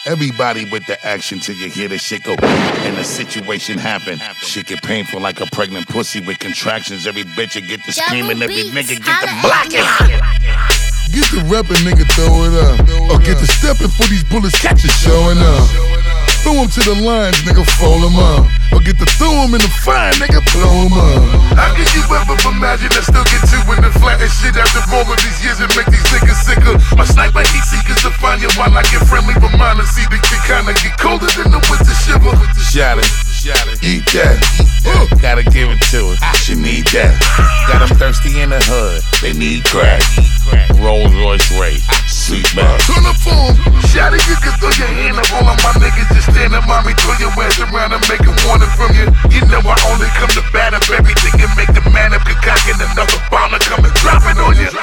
Everybody with the action till you hear the shit go and the situation happen. Shit get painful like a pregnant pussy with contractions. Every bitch you get the screaming, every nigga get the blocking. Get the rapping, nigga, throw it up. Or get the stepping for these bullets, catch it showing up. Throw them to the lines, nigga, fold them up. Or get to throw them in the fire, nigga, blow them up. How can you ever imagine I still get to in the flattest shit after all of these years and make these niggas sicker? My sniper heat seekers to find you while I get friendly reminders. See the kid kinda get colder than the winter shiver. Shot it, eat that. Gotta give it to her, she need that. Got them thirsty in the hood, they need crack. Rolls Royce Ray, seat back. Turn the phone. Shout it, you can throw your hand up. All of my niggas just stand up, mommy, throw your ass around and make a warning from you. You know I only come to bat up everything and make the man up, concocting another bomb to come and drop it on you.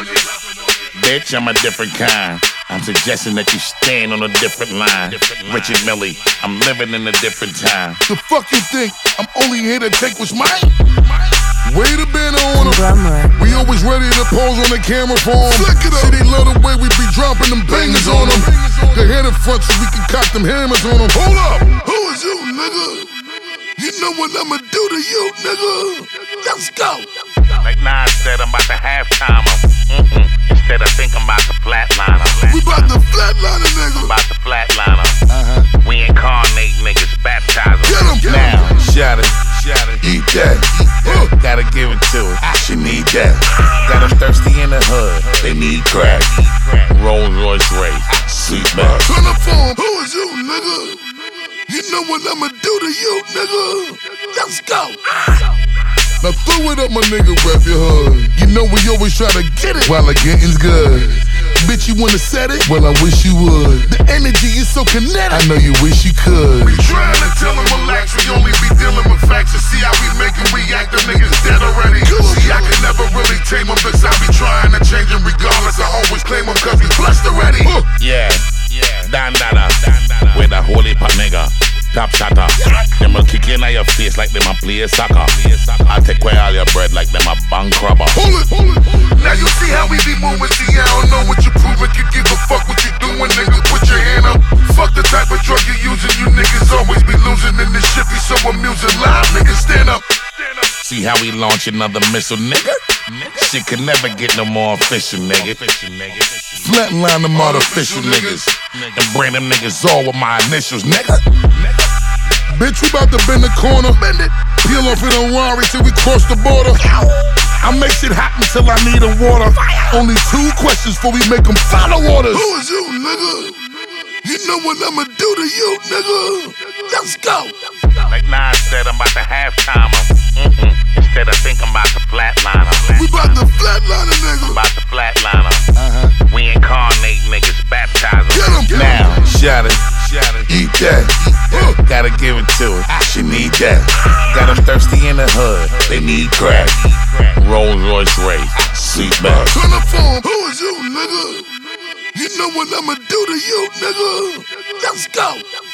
Bitch, I'm a different kind. I'm suggesting that you stand on a different line. Richard Millie, I'm living in a different time. The fuck you think? I'm only here to take what's mine? Way the banner on them. We always ready to pose on the camera for them. See, they love the way we be dropping them bangers on them. The head in front so we can cock them hammers on them. Hold up! Who is you, nigga? You know what I'ma do to you, nigga? Let's go! Like Nas said, I'm about to halftime her. Instead I think I'm about to flatline her. We about to flatline a nigga. About to flatline her. We incarnate niggas, baptize them. Get 'em. Now, shot it, eat that. Gotta give it to her, she need that. Got them thirsty in the hood, they need crack. Rolls Royce Ray, seat back. Turn the phone. Who is you, nigga? You know what I'ma do to you, nigga? Let's go. Now throw it up, my nigga, rap your hood. You know we always try to get it while the getting's good. Bitch, you wanna set it? Well, I wish you would. The energy is so kinetic, I know you wish you could. We trying to tell them relax, we only be dealing with facts. And see how we make them react, the niggas dead already. See, I can never really tame them, cause I be trying to change them regardless. I always claim them cause we blessed already. Yeah, Dandada, with a holy pot nigga. Top shotter, them will kick in at your face like them a play soccer. I take away all your bread like them a bank robber. Hold it. Now you see how we be moving. See, I don't know what you proving. Can give a fuck what you doing, nigga. Put your hand up. Fuck the type of drug you using. You niggas always be losing. And this shit be so amusing. Live niggas stand up. See how we launch another missile, nigga? Shit could never get no more official, nigga. Flatline them artificial niggas. And bring them niggas all with my initials, nigga. Bitch, we about to bend the corner. Bend it. Peel off in a Rari till we cross the border. I make shit hot until I need a water. Only 2 questions before we make them follow orders. Who is you, nigga? You know what I'ma do to you, nigga? Let's go. Like Nas said, I'm about to halftime her. Instead I think I'm about to flatline her. We about to flatline a nigga. About to flatline her. We incarnate niggas, baptize them. Get 'em. Now, shot it, eat that. Gotta give it to her, she need that. Got them thirsty in the hood, they need crack. Rolls Royce Ray, seat back. Turn the phone. Who is you, nigga? You know what I'ma do to you, nigga? Let's go.